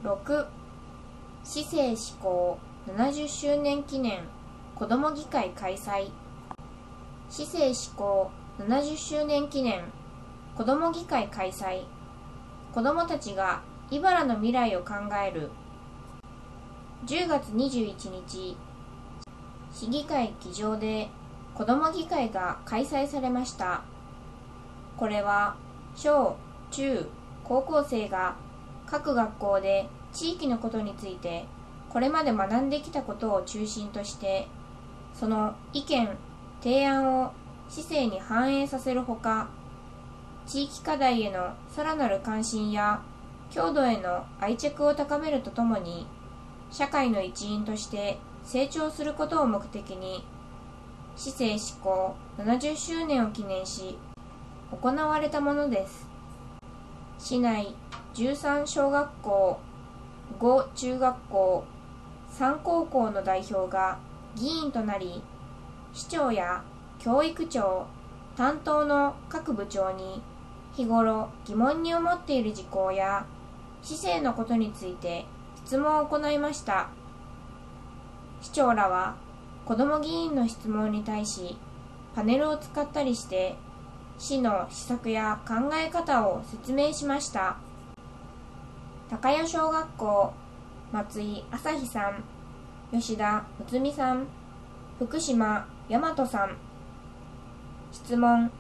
6、市政施行70周年記念子ども議会開催。市政施行70周年記念子ども議会開催。子どもたちが茨の未来を考える。10月21日、市議会議場で子ども議会が開催されました。これは小・中・高校生が各学校で地域のことについてこれまで学んできたことを中心として、その意見・提案を市政に反映させるほか、地域課題へのさらなる関心や郷土への愛着を高めるとともに、社会の一員として成長することを目的に、市政施行70周年を記念し行われたものです。市内13小学校、5中学校、3高校の代表が議員となり、市長や教育長、担当の各部長に日頃疑問に思っている事項や市政のことについて質問を行いました。市長らは子ども議員の質問に対しパネルを使ったりして市の施策や考え方を説明しました。高谷小学校、松井朝日さん、吉田睦美さん、福島大和さん。質問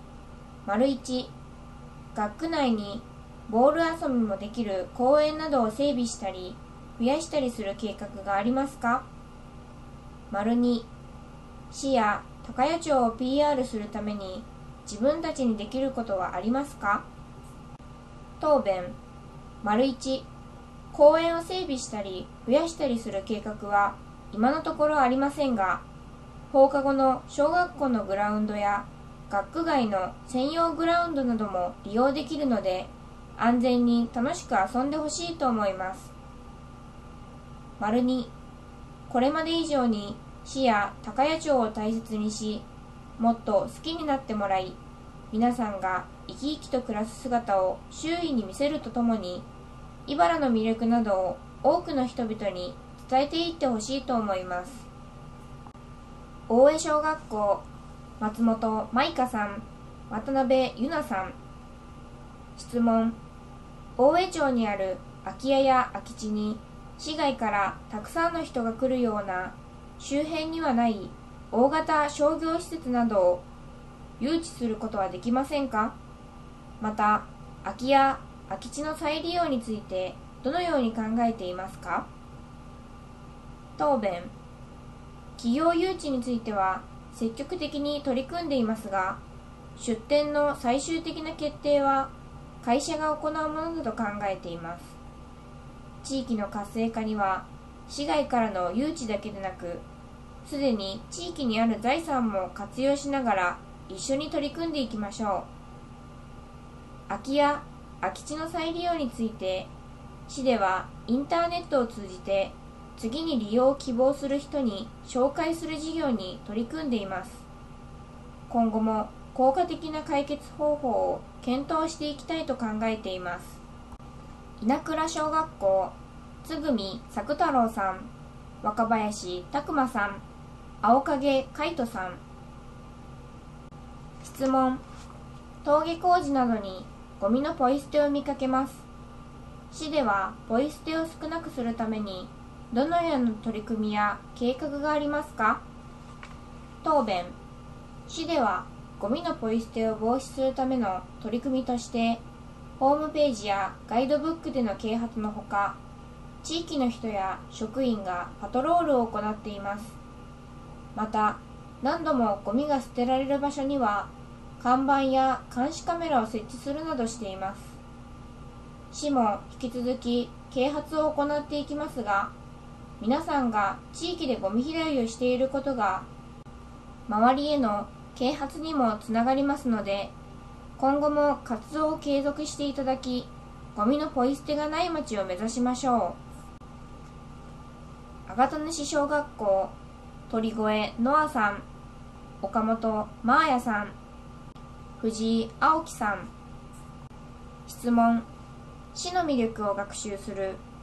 ①、学区内にボール遊びもできる公園などを整備したり増やしたりする計画がありますか。②、市や高谷町を PR するために自分たちにできることはありますか。答弁 ①、公園を整備したり増やしたりする計画は今のところありませんが、放課後の小学校のグラウンドや学区外の専用グラウンドなども利用できるので、安全に楽しく遊んでほしいと思います。②、これまで以上に市や高谷町を大切にし、もっと好きになってもらい、皆さんが生き生きと暮らす姿を周囲に見せるとともに、茨の魅力などを多くの人々に伝えていってほしいと思います。大江小学校、松本舞香さん、渡辺優奈さん。質問、大江町にある空き家や空き地に市外からたくさんの人が来るような周辺にはない大型商業施設などを誘致することはできませんか。また、空き家・空き地の再利用についてどのように考えていますか。答弁、企業誘致については積極的に取り組んでいますが、出店の最終的な決定は会社が行うものだと考えています。地域の活性化には市外からの誘致だけでなく、すでに地域にある財産も活用しながら一緒に取り組んでいきましょう。空き家・空き地の再利用について、市ではインターネットを通じて次に利用を希望する人に紹介する事業に取り組んでいます。今後も効果的な解決方法を検討していきたいと考えています。稲倉小学校、津組作太郎さん、若林拓馬さん、青影海斗さん。質問、登下校時などにゴミのポイ捨てを見かけます。市ではポイ捨てを少なくするためにどのような取り組みや計画がありますか。答弁、市ではゴミのポイ捨てを防止するための取り組みとして、ホームページやガイドブックでの啓発のほか、地域の人や職員がパトロールを行っています。また、何度もゴミが捨てられる場所には看板や監視カメラを設置するなどしています。市も引き続き啓発を行っていきますが、皆さんが地域でゴミ拾いをしていることが周りへの啓発にもつながりますので、今後も活動を継続していただき、ゴミのポイ捨てがない街を目指しましょう。あがた主小学校、鳥越ノアさん、岡本真彩さん、藤井青木さん。質問、市の魅力を学習する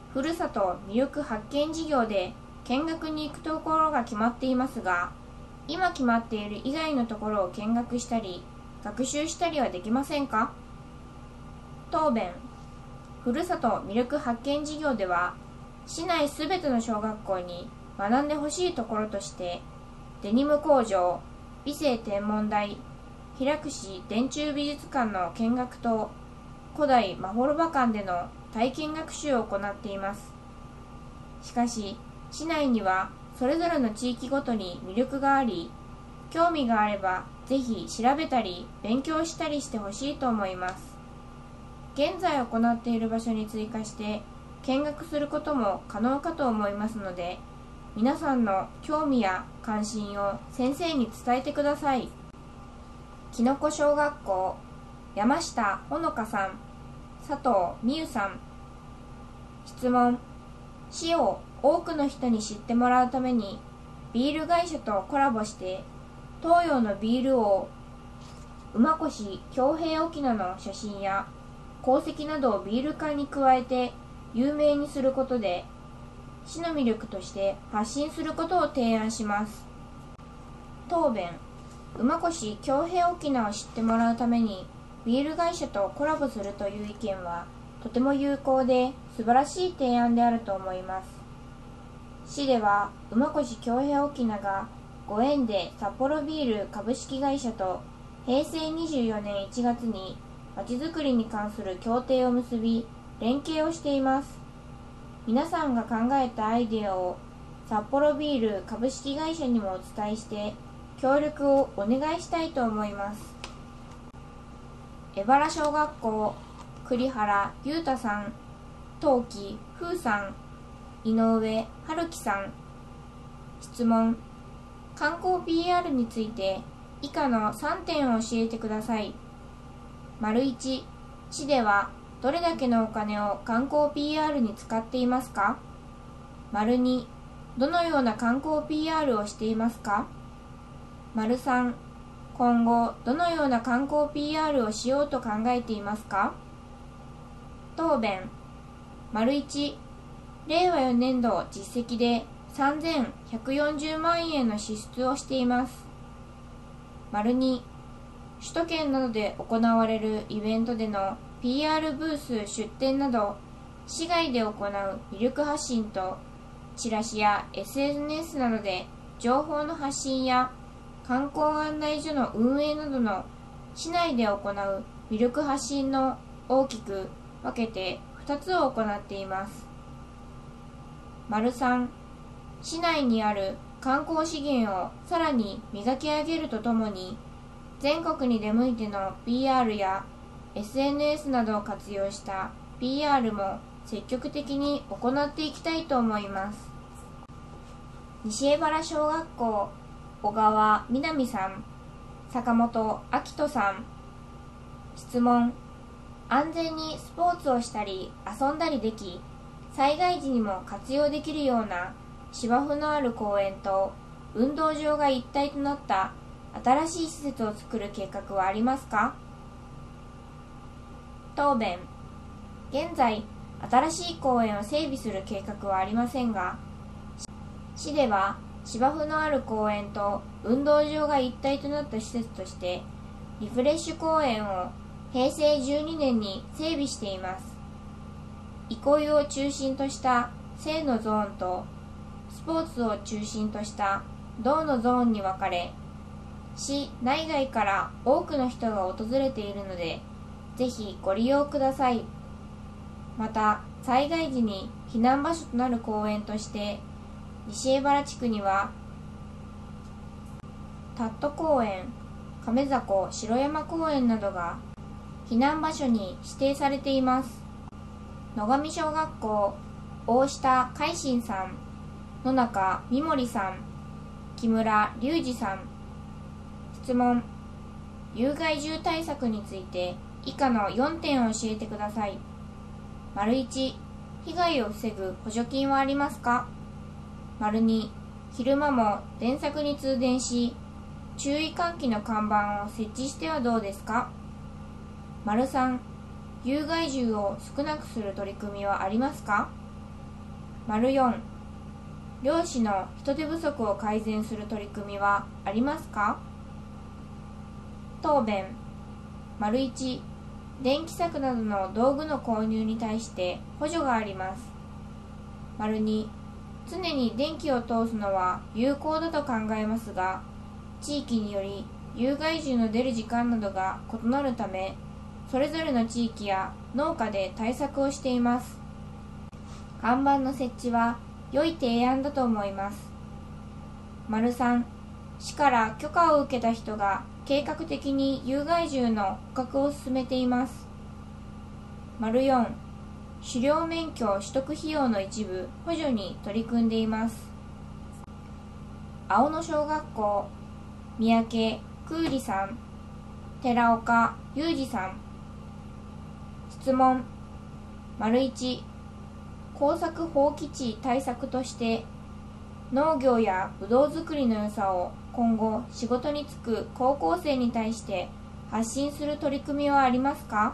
ふるさと魅力発見事業で見学に行くところが決まっていますが、今決まっている以外のところを見学したり学習したりはできませんか？答弁。ふるさと魅力発見事業では、市内すべての小学校に学んでほしいところとして、デニム工場、美星天文台、平櫛電柱美術館の見学と古代まほろば館での体験学習を行っています。しかし、市内にはそれぞれの地域ごとに魅力があり、興味があればぜひ調べたり勉強したりしてほしいと思います。現在行っている場所に追加して見学することも可能かと思いますので、皆さんの興味や関心を先生に伝えてください。きのこ小学校、山下ほのかさん、佐藤美優さん。質問。市を多くの人に知ってもらうためにビール会社とコラボして東洋のビール王馬越恭平翁の写真や功績などをビール缶に加えて有名にすることで市の魅力として発信することを提案します。答弁。馬越恭平翁を知ってもらうためにビール会社とコラボするという意見はとても有効で素晴らしい提案であると思います。市では馬越恭平翁がご縁で札幌ビール株式会社と平成24年1月にまちづくりに関する協定を結び連携をしています。皆さんが考えたアイデアを札幌ビール株式会社にもお伝えして協力をお願いしたいと思います。江原小学校、栗原裕太さん、東木風さん、井上春樹さん。質問。観光 PR について以下の3点を教えてください。1、市ではどれだけのお金を観光 PR に使っていますか？ 2、どのような観光 PR をしていますか？ 3、今後どのような観光 PR をしようと考えていますか？答弁。1、令和4年度実績で3140万円の支出をしています。2、首都圏などで行われるイベントでの PR ブース出展など市外で行う魅力発信とチラシや SNS などで情報の発信や観光案内所の運営などの市内で行う魅力発信の大きく分けて2つを行っています。3、市内にある観光資源をさらに磨き上げるとともに全国に出向いての PR や SNS などを活用した PR も積極的に行っていきたいと思います。西江原小学校、小川みなみさん、坂本明人さん。質問。安全にスポーツをしたり遊んだりでき、災害時にも活用できるような芝生のある公園と運動場が一体となった新しい施設を作る計画はありますか？答弁。現在、新しい公園を整備する計画はありませんが、市では芝生のある公園と運動場が一体となった施設としてリフレッシュ公園を平成12年に整備しています。憩いを中心とした静のゾーンとスポーツを中心とした動のゾーンに分かれ、市内外から多くの人が訪れているのでぜひご利用ください。また災害時に避難場所となる公園として西江原地区にはタット公園、亀迫城山公園などが避難場所に指定されています。野上小学校、大下海進さん、野中美森さん、木村隆二さん。質問。有害獣対策について以下の4点を教えてください。1、被害を防ぐ補助金はありますか？ 2、昼間も電柵に通電し注意喚起の看板を設置してはどうですか？ 3、有害獣を少なくする取り組みはありますか？ 4、漁師の人手不足を改善する取り組みはありますか？答弁。1、電気柵などの道具の購入に対して補助があります。2、常に電気を通すのは有効だと考えますが、地域により有害獣の出る時間などが異なるため、それぞれの地域や農家で対策をしています。看板の設置は良い提案だと思います。3、市から許可を受けた人が計画的に有害獣の捕獲を進めています。4、狩猟免許取得費用の一部補助に取り組んでいます。青野小学校、三宅空里さん、寺岡裕二さん。質問。1、耕作放棄地対策として農業やぶどう作りの良さを今後仕事に就く高校生に対して発信する取り組みはありますか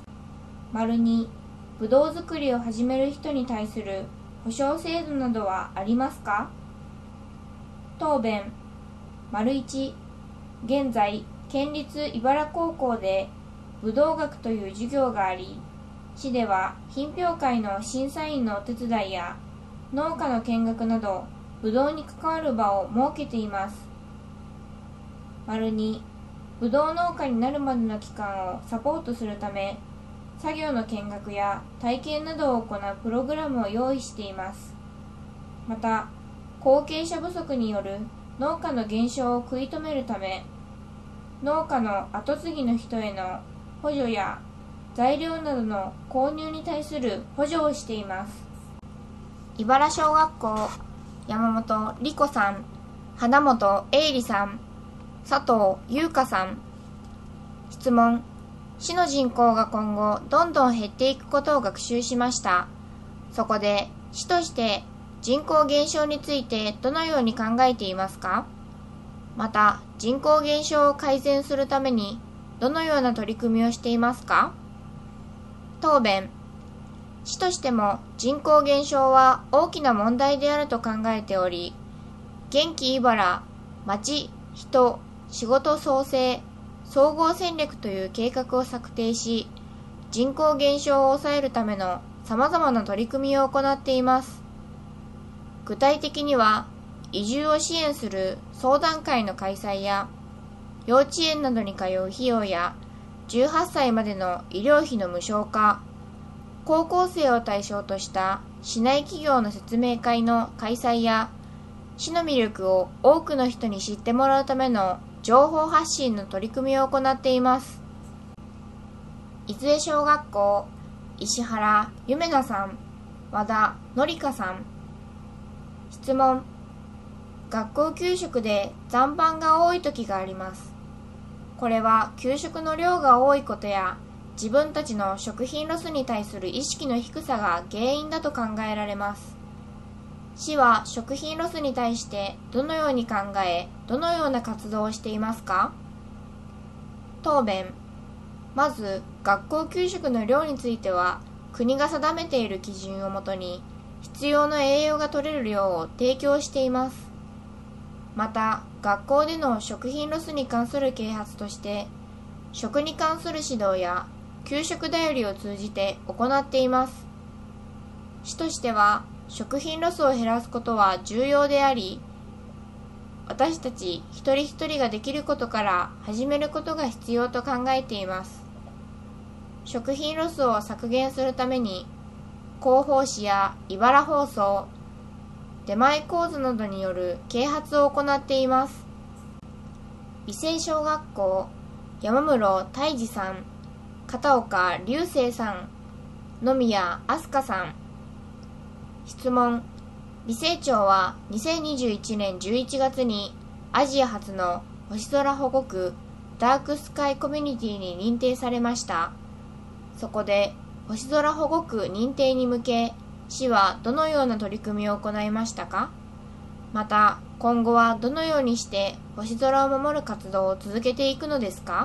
？2、ぶどう作りを始める人に対する保証制度などはありますか？答弁。1、現在県立茨高校でぶどう学という授業があり、市では品評会の審査員のお手伝いや農家の見学などぶどうに関わる場を設けています。2、ぶどう農家になるまでの期間をサポートするため、作業の見学や体験などを行うプログラムを用意しています。また、後継者不足による農家の減少を食い止めるため、農家の後継ぎの人への補助や材料などの購入に対する補助をしています。茨小学校、山本理子さん、花本英里さん、佐藤優香さん。質問。市の人口が今後どんどん減っていくことを学習しました。そこで市として人口減少についてどのように考えていますか？また人口減少を改善するためにどのような取り組みをしていますか？答弁。市としても人口減少は大きな問題であると考えており、元気茨、町、人、仕事創生、総合戦略という計画を策定し、人口減少を抑えるための様々な取り組みを行っています。具体的には、移住を支援する相談会の開催や、幼稚園などに通う費用や、18歳までの医療費の無償化、高校生を対象とした市内企業の説明会の開催や、市の魅力を多くの人に知ってもらうための情報発信の取り組みを行っています。伊豆小学校、石原ゆめなさん、和田のりかさん。質問。学校給食で残飯が多い時があります。これは給食の量が多いことや自分たちの食品ロスに対する意識の低さが原因だと考えられます。市は食品ロスに対してどのように考え、どのような活動をしていますか？答弁。まず、学校給食の量については、国が定めている基準をもとに、必要な栄養が取れる量を提供しています。また、学校での食品ロスに関する啓発として、食に関する指導や給食だよりを通じて行っています。市としては、食品ロスを減らすことは重要であり、私たち一人一人ができることから始めることが必要と考えています。食品ロスを削減するために、広報誌や茨放送、出前講座などによる啓発を行っています。美星小学校、山室泰治さん、片岡隆生さん、野宮飛鳥さん。質問。美星町は2021年11月にアジア初の星空保護区ダークスカイコミュニティに認定されました。そこで星空保護区認定に向け、市はどのような取り組みを行いましたか？また、今後はどのようにして星空を守る活動を続けていくのですか？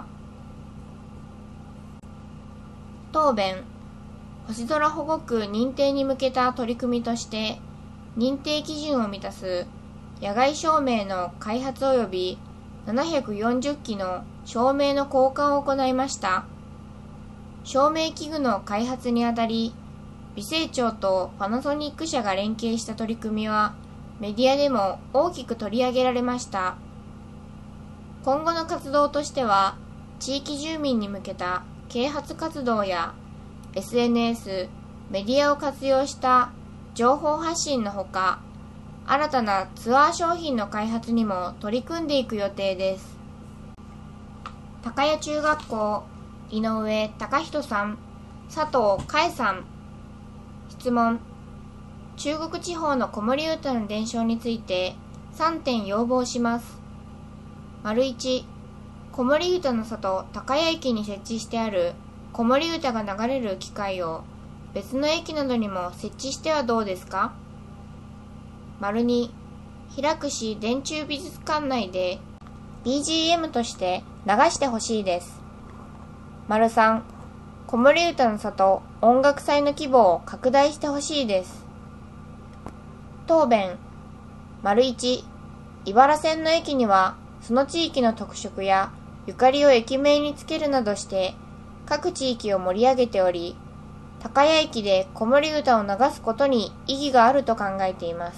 答弁。星空保護区認定に向けた取り組みとして、 認定基準を満たす野外照明の開発及び740機の照明の交換を行いました。照明器具の開発にあたり、美星町とパナソニック社が連携した取り組みはメディアでも大きく取り上げられました。今後の活動としては、地域住民に向けた啓発活動や SNS、メディアを活用した情報発信のほか、新たなツアー商品の開発にも取り組んでいく予定です。高谷中学校、井上貴人さん、佐藤海さん。質問。中国地方の子守歌の伝承について3点要望します。1、子守歌の里高谷駅に設置してある子守歌が流れる機械を別の駅などにも設置してはどうですか。2、平串電柱美術館内で BGM として流してほしいです。3、子守歌の里音楽祭の規模を拡大してほしいです。答弁。1、茨線の駅にはその地域の特色やゆかりを駅名につけるなどして各地域を盛り上げており、高谷駅で子守歌を流すことに意義があると考えています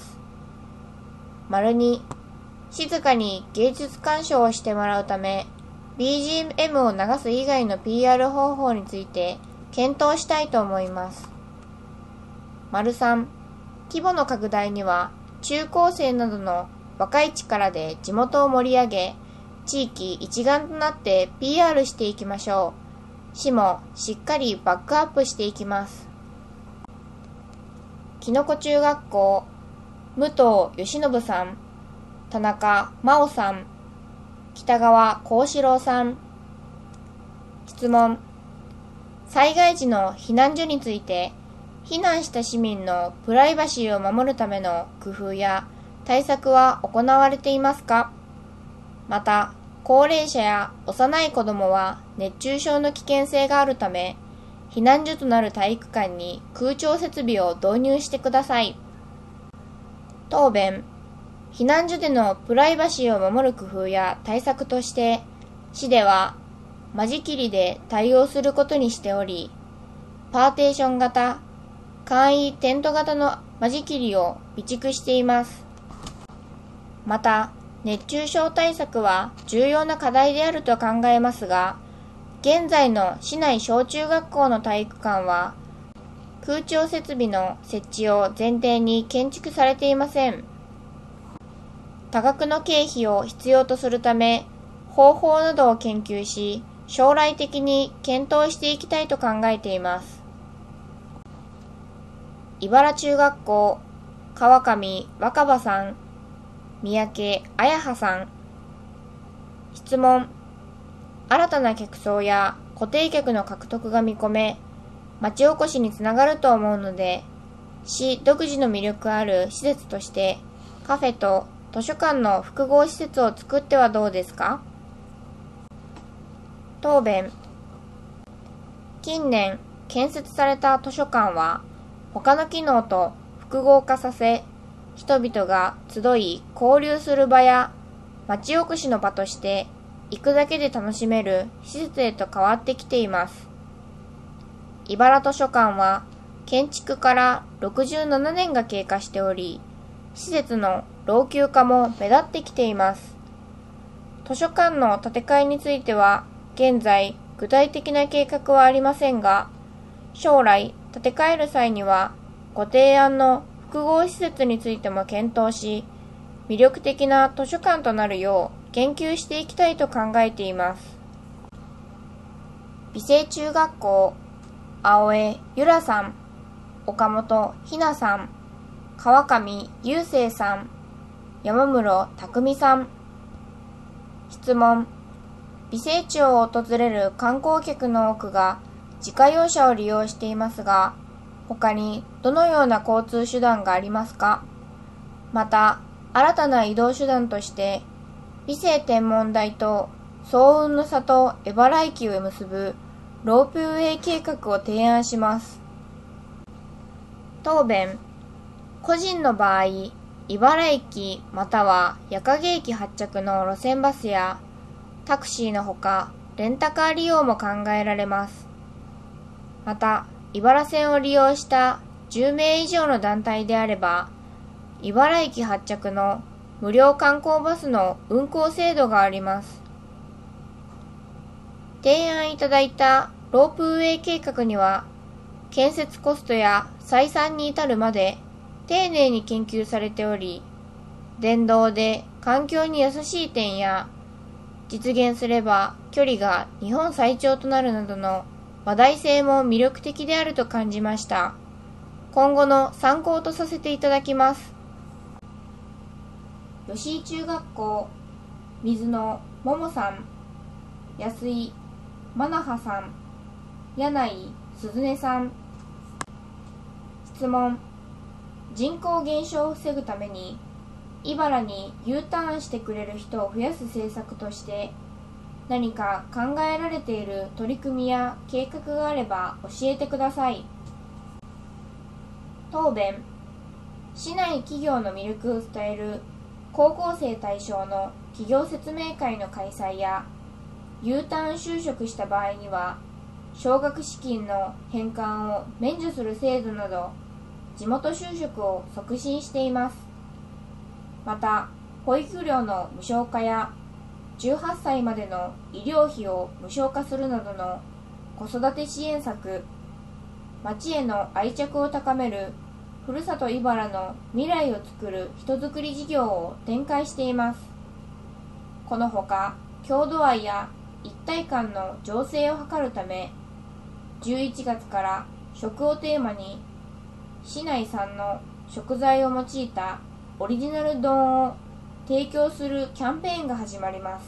。2、静かに芸術鑑賞をしてもらうため、BGM を流す以外の PR 方法について検討したいと思います。3、規模の拡大には中高生などの若い力で地元を盛り上げ、地域一丸となって PR していきましょう。市もしっかりバックアップしていきます。きのこ中学校、武藤義信さん、田中真央さん、北川幸四郎さん。質問。災害時の避難所について、避難した市民のプライバシーを守るための工夫や対策は行われていますか。また、高齢者や幼い子どもは熱中症の危険性があるため、避難所となる体育館に空調設備を導入してください。答弁。避難所でのプライバシーを守る工夫や対策として、市では間仕切りで対応することにしており、パーテーション型、簡易テント型の間仕切りを備蓄しています。また、熱中症対策は重要な課題であると考えますが、現在の市内小中学校の体育館は、空調設備の設置を前提に建築されていません。多額の経費を必要とするため、方法などを研究し、将来的に検討していきたいと考えています。茨中学校、川上若葉さん、三宅彩葉さん。質問。新たな客層や固定客の獲得が見込め、町おこしにつながると思うので、市独自の魅力ある施設として、カフェと図書館の複合施設を作ってはどうですか。答弁。近年建設された図書館は他の機能と複合化させ、人々が集い交流する場や町おこしの場として行くだけで楽しめる施設へと変わってきています。茨図書館は建築から67年が経過しており、施設の老朽化も目立ってきています。図書館の建て替えについては現在具体的な計画はありませんが、将来建て替える際にはご提案の複合施設についても検討し、魅力的な図書館となるよう研究していきたいと考えています。美星中学校、青江ゆらさん、岡本ひなさん、川上雄生さん、山室匠さん。質問。美星町を訪れる観光客の多くが自家用車を利用していますが、他にどのような交通手段がありますか。また、新たな移動手段として、美星天文台と早雲の里江原駅を結ぶロープウェイ計画を提案します。答弁。 個人の場合、茨駅または矢影駅発着の路線バスやタクシーのほか、レンタカー利用も考えられます。また、茨線を利用した10名以上の団体であれば、茨駅発着の無料観光バスの運行制度があります。提案いただいたロープウェイ計画には、建設コストや採算に至るまで丁寧に研究されており、電動で環境に優しい点や、実現すれば距離が日本最長となるなどの話題性も魅力的であると感じました。今後の参考とさせていただきます。吉井中学校、水野桃さん、安井真那覇さん、柳井鈴音さん。質問。人口減少を防ぐために茨に U ターンしてくれる人を増やす政策として何か考えられている取り組みや計画があれば教えてください。答弁。市内企業の魅力を伝える高校生対象の企業説明会の開催や U ターン就職した場合には奨学資金の返還を免除する制度など地元就職を促進しています。また、保育料の無償化や18歳までの医療費を無償化するなどの子育て支援策、町への愛着を高めるふるさと茨の未来を作る人づくり事業を展開しています。このほか、郷土愛や一体感の醸成を図るため、11月から食をテーマに市内産の食材を用いたオリジナル丼を提供するキャンペーンが始まります。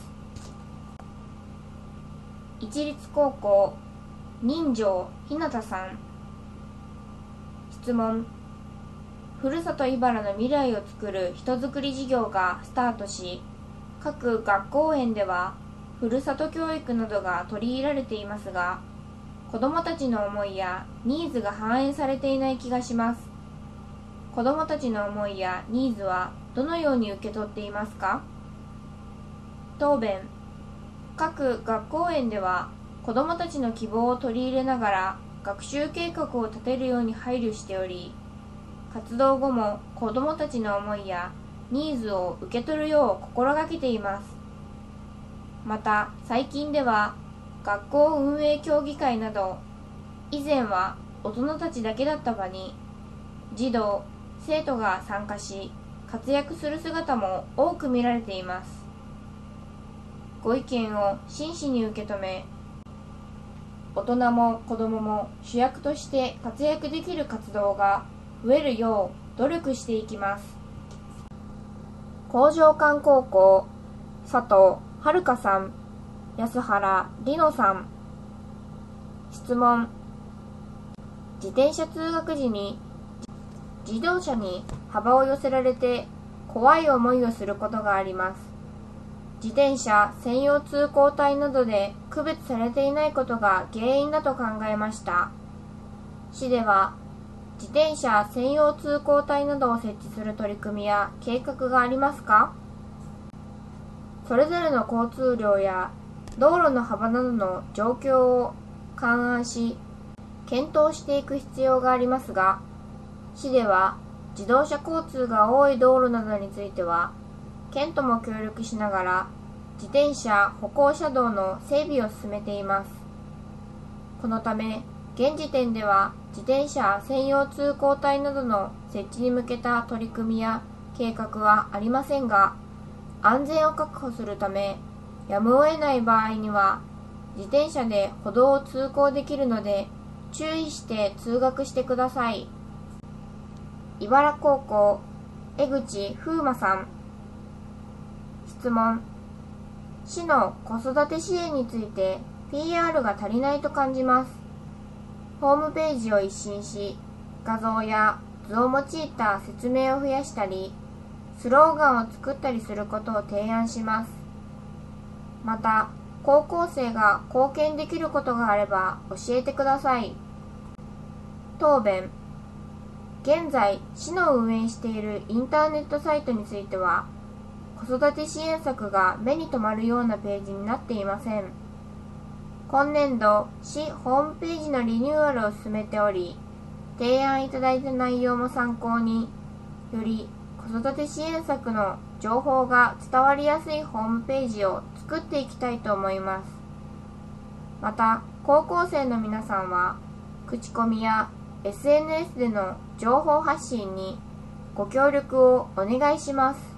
一律高校、人情ひなたさん。質問。ふるさと茨の未来を作る人づくり事業がスタートし、各学校園ではふるさと教育などが取り入れられていますが、子どもたちの思いやニーズが反映されていない気がします。子どもたちの思いやニーズはどのように受け取っていますか？答弁。各学校園では子どもたちの希望を取り入れながら学習計画を立てるように配慮しており、活動後も子どもたちの思いやニーズを受け取るよう心がけています。また最近では学校運営協議会など以前は大人たちだけだった場に児童・生徒が参加し活躍する姿も多く見られています。ご意見を真摯に受け止め、大人も子どもも主役として活躍できる活動が増えるよう努力していきます。工場館高校、佐藤遥さん、安原里乃さん。質問。自転車通学時に自動車に幅を寄せられて怖い思いをすることがあります。自転車専用通行帯などで区別されていないことが原因だと考えました。市では自転車専用通行帯などを設置する取り組みや計画がありますか？それぞれの交通量や道路の幅などの状況を勘案し検討していく必要がありますが、市では自動車交通が多い道路などについては県とも協力しながら自転車歩行者道の整備を進めています。このため現時点では自転車専用通行帯などの設置に向けた取り組みや計画はありませんが、安全を確保するためやむを得ない場合には自転車で歩道を通行できるので注意して通学してください。茨高校、江口風磨さん。質問。市の子育て支援について PR が足りないと感じます。ホームページを一新し、画像や図を用いた説明を増やしたり、スローガンを作ったりすることを提案します。また、高校生が貢献できることがあれば教えてください。答弁。 現在、市の運営しているインターネットサイトについては、子育て支援策が目に留まるようなページになっていません。今年度、市ホームページのリニューアルを進めており、提案いただいた内容も参考に、より子育て支援策の情報が伝わりやすいホームページを作っていきたいと思います。また、高校生の皆さんは、口コミや SNS での情報発信にご協力をお願いします。